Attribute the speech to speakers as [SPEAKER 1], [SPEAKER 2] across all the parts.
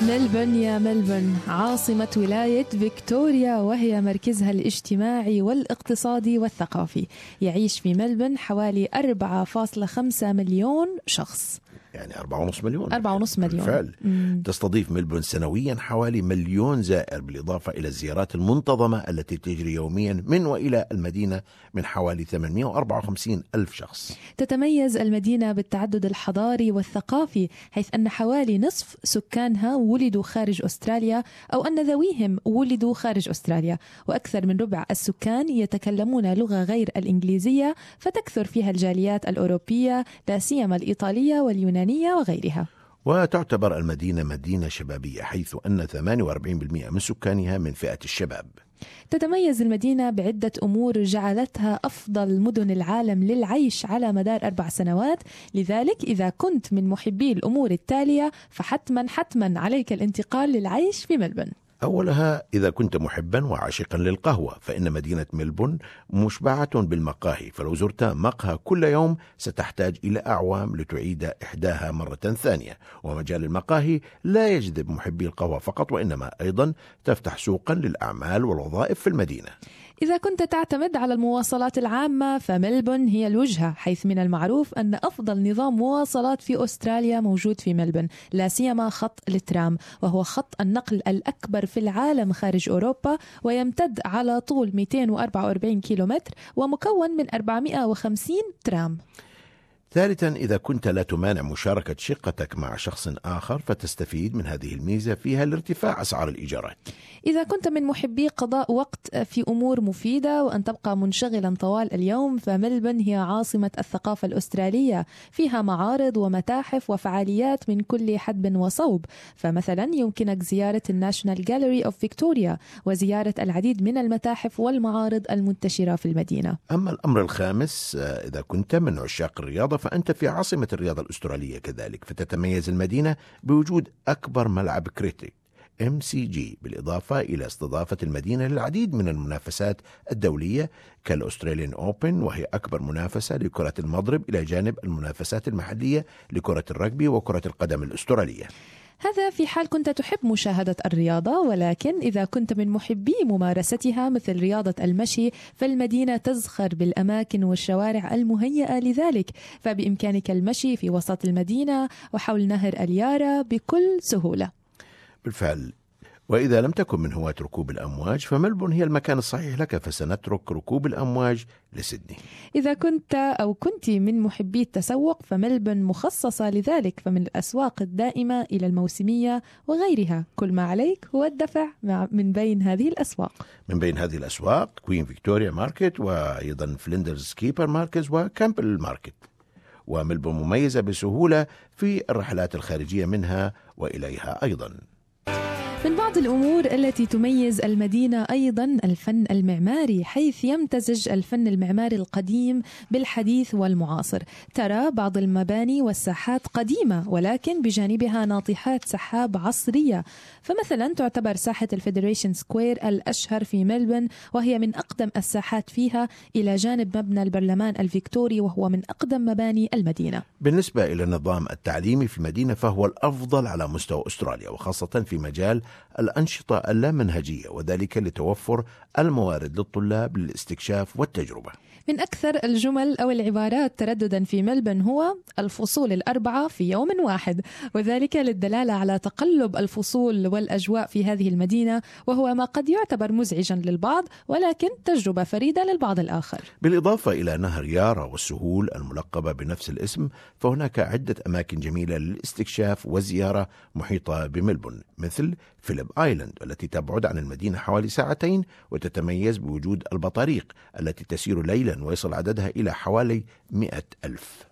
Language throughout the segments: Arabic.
[SPEAKER 1] ملبورن يا ملبورن عاصمة ولاية فيكتوريا، وهي مركزها الاجتماعي والاقتصادي والثقافي. يعيش في ملبورن حوالي 4.5 مليون شخص،
[SPEAKER 2] يعني 4.5 مليون.
[SPEAKER 1] 4.5 مليون
[SPEAKER 2] بالفعل. تستضيف ملبورن سنويا حوالي 1,000,000 زائر، بالإضافة إلى الزيارات المنتظمة التي تجري يوميا من وإلى المدينة من حوالي 854 ألف شخص.
[SPEAKER 1] تتميز المدينة بالتعدد الحضاري والثقافي، حيث أن حوالي نصف سكانها ولدوا خارج أستراليا أو أن ذويهم ولدوا خارج أستراليا، وأكثر من ربع السكان يتكلمون لغة غير الإنجليزية، فتكثر فيها الجاليات الأوروبية لا سيما الإيطالية واليونانية وغيرها.
[SPEAKER 2] وتعتبر المدينة مدينة شبابية، حيث أن 48% من سكانها من فئة الشباب.
[SPEAKER 1] تتميز المدينة بعدة أمور جعلتها أفضل مدن العالم للعيش على مدار 4 سنوات، لذلك إذا كنت من محبي الأمور التالية فحتما عليك الانتقال للعيش في ملبورن.
[SPEAKER 2] أولها، إذا كنت محبا وعاشقا للقهوة، فإن مدينة ملبورن مشبعة بالمقاهي، فلو زرت مقهى كل يوم ستحتاج إلى أعوام لتعيد إحداها مرة ثانية. ومجال المقاهي لا يجذب محبي القهوة فقط، وإنما أيضا تفتح سوقا للأعمال والوظائف في المدينة.
[SPEAKER 1] إذا كنت تعتمد على المواصلات العامة فملبورن هي الوجهة، حيث من المعروف أن أفضل نظام مواصلات في أستراليا موجود في ملبورن، لا سيما خط الترام، وهو خط النقل الأكبر في العالم خارج أوروبا، ويمتد على طول 244 كيلومتر ومكون من 450 ترام.
[SPEAKER 2] ثالثا، إذا كنت لا تمانع مشاركة شقتك مع شخص آخر فتستفيد من هذه الميزة فيها لارتفاع أسعار الإيجارات.
[SPEAKER 1] إذا كنت من محبي قضاء وقت في أمور مفيدة وأن تبقى منشغلا طوال اليوم فملبورن هي عاصمة الثقافة الأسترالية، فيها معارض ومتاحف وفعاليات من كل حدب وصوب، فمثلا يمكنك زيارة الناشونال جاليري أوف فيكتوريا وزيارة العديد من المتاحف والمعارض المنتشرة في المدينة.
[SPEAKER 2] أما الأمر الخامس، إذا كنت من عشاق الرياضة فأنت في عاصمة الرياضة الأسترالية كذلك، فتتميز المدينة بوجود أكبر ملعب كريكت MCG، بالإضافة إلى استضافة المدينة للعديد من المنافسات الدولية كالأستراليان أوبن، وهي أكبر منافسة لكرة المضرب، إلى جانب المنافسات المحلية لكرة الرجبي وكرة القدم الأسترالية.
[SPEAKER 1] هذا في حال كنت تحب مشاهدة الرياضة، ولكن إذا كنت من محبي ممارستها مثل رياضة المشي فالمدينة تزخر بالأماكن والشوارع المهيئة لذلك، فبإمكانك المشي في وسط المدينة وحول نهر اليارا بكل سهولة.
[SPEAKER 2] بالفعل. وإذا لم تكن من هواة ركوب الأمواج فملبورن هي المكان الصحيح لك، فسنترك ركوب الأمواج لسيدني.
[SPEAKER 1] إذا كنت أو كنت من محبي التسوق فملبورن مخصصة لذلك، فمن الأسواق الدائمة إلى الموسمية وغيرها، كل ما عليك هو الدفع من بين هذه الأسواق.
[SPEAKER 2] من بين هذه الأسواق كوين فيكتوريا ماركت، وأيضا فلندرز كيبر ماركت وكامبل ماركت. وملبورن مميزة بسهولة في الرحلات الخارجية منها وإليها أيضا.
[SPEAKER 1] من بعض الأمور التي تميز المدينة أيضا الفن المعماري، حيث يمتزج الفن المعماري القديم بالحديث والمعاصر. ترى بعض المباني والساحات قديمة ولكن بجانبها ناطحات سحاب عصرية، فمثلا تعتبر ساحة الفيدريشن سكوير الأشهر في ملبورن، وهي من أقدم الساحات فيها، إلى جانب مبنى البرلمان الفيكتوري وهو من أقدم مباني المدينة.
[SPEAKER 2] بالنسبة إلى النظام التعليمي في المدينة فهو الأفضل على مستوى أستراليا، وخاصة في مجال الأنشطة اللامنهجية، وذلك لتوفر الموارد للطلاب للاستكشاف والتجربة.
[SPEAKER 1] من أكثر الجمل أو العبارات ترددا في ملبورن هو الفصول 4 في يوم واحد، وذلك للدلالة على تقلب الفصول والأجواء في هذه المدينة، وهو ما قد يعتبر مزعجا للبعض ولكن تجربة فريدة للبعض الآخر.
[SPEAKER 2] بالإضافة إلى نهر يارا والسهول الملقبة بنفس الاسم، فهناك عدة أماكن جميلة للاستكشاف والزيارة محيطة بملبورن، مثل فيليب آيلاند التي تبعد عن المدينة حوالي 2 ساعات، وتتميز بوجود البطاريق التي تسير ليلا ويصل عددها إلى حوالي 100,000.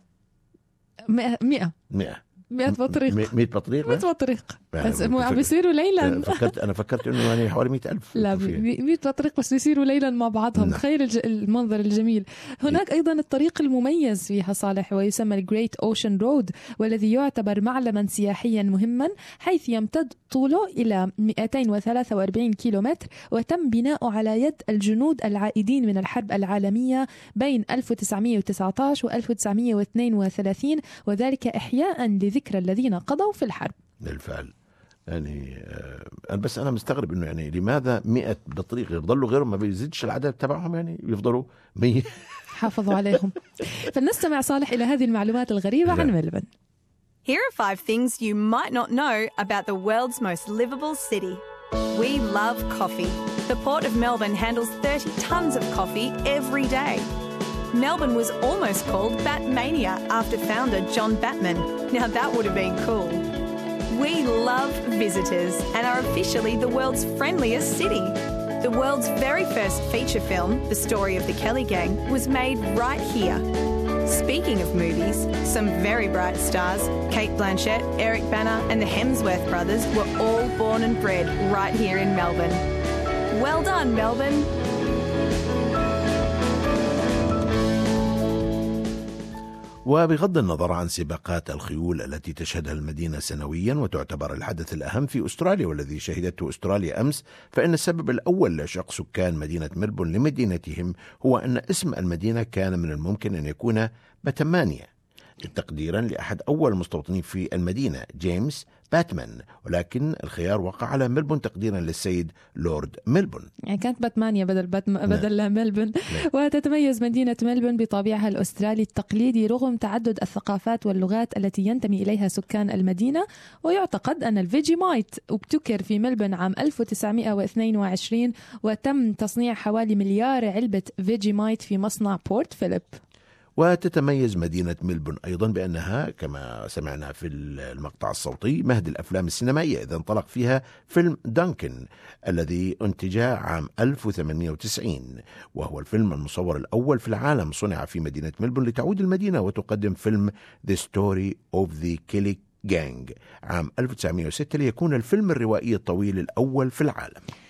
[SPEAKER 1] 100 بطريق.
[SPEAKER 2] 100 بطريق.
[SPEAKER 1] 100 بطريق عم بيصيروا ليلا.
[SPEAKER 2] أنا فكرت إنه يعني حوالي 100,000.
[SPEAKER 1] لا 100 بطريق بس بيصيروا ليلا مع بعضهم. تخيل المنظر الجميل. هناك أيضا الطريق المميز فيها صالح ويسمى الجريت أوشن رود، والذي يعتبر معلما سياحيا مهما، حيث يمتد طوله إلى 243 كيلومتر، وتم بناؤه على يد الجنود العائدين من الحرب العالمية بين 1919 و 1932، وذلك إحياء لذكرى الذين قضوا في الحرب.
[SPEAKER 2] بالفعل. يعني بس أنا مستغرب إنه يعني لماذا 100 بطريق يضلوا غيرهم ما بيزيدش العدد تبعهم، يعني يفضلوا 100.
[SPEAKER 1] حافظوا عليهم. فلنستمع صالح إلى هذه المعلومات الغريبة عن ملبن.
[SPEAKER 3] Here are 5 things you might not know about the world's most livable city. We love coffee. The Port of Melbourne handles 30 tons of coffee every day. Melbourne was almost called Batmania after founder John Batman. Now that would have been cool. We love visitors and are officially the world's friendliest city. The world's very first feature film, The Story of the Kelly Gang, was made right here. Speaking of movies, some very bright stars, Kate Blanchett, Eric Bana and the Hemsworth brothers were all born and bred right here in Melbourne. Well done, Melbourne.
[SPEAKER 2] وبغض النظر عن سباقات الخيول التي تشهدها المدينة سنويا وتعتبر الحدث الأهم في أستراليا والذي شهدته أستراليا أمس، فإن السبب الأول لعشق سكان مدينة ملبورن لمدينتهم هو أن اسم المدينة كان من الممكن أن يكون باتمانيا تقديرا لأحد أول المستوطنين في المدينة جيمس باتمان، ولكن الخيار وقع على ملبورن تقديرا للسيد لورد ملبورن.
[SPEAKER 1] يعني كانت باتمانيا بدل ملبورن. وتتميز مدينة ملبورن بطابعها الأسترالي التقليدي رغم تعدد الثقافات واللغات التي ينتمي إليها سكان المدينة. ويعتقد أن الفيجي مايت ابتكر في ملبورن عام 1922 وتم تصنيع حوالي 1 مليار علبة فيجي مايت في مصنع بورت فيليب.
[SPEAKER 2] وتتميز مدينة ملبورن أيضا بأنها كما سمعنا في المقطع الصوتي مهد الأفلام السينمائية، إذا انطلق فيها فيلم دانكن الذي أنتج عام 1890، وهو الفيلم المصور الأول في العالم صنع في مدينة ملبورن، لتعود المدينة وتقدم فيلم The Story of the Kelly Gang عام 1906 ليكون الفيلم الروائي الطويل الأول في العالم.